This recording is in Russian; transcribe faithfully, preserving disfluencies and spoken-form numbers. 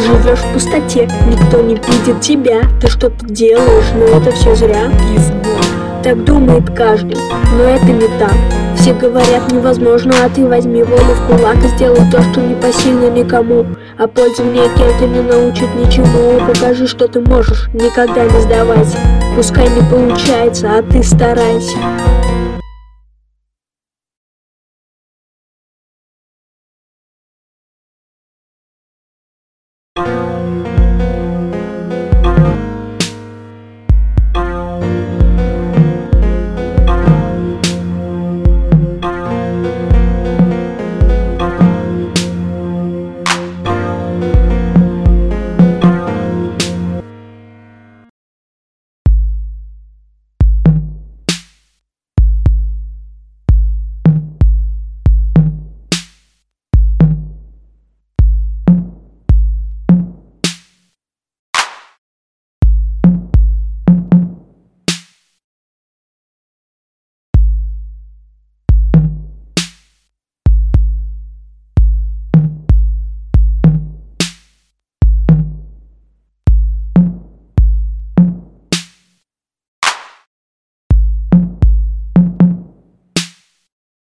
живешь в пустоте, никто не видит тебя. Ты что-то делаешь, но это все зря. Так думает каждый, но это не так. Все говорят невозможно, а ты возьми волю в кулак и сделай то, что не посильно никому. А пользование кем-то не научит ничему. Покажи, что ты можешь, никогда не сдавайся. Пускай не получается, а ты старайся.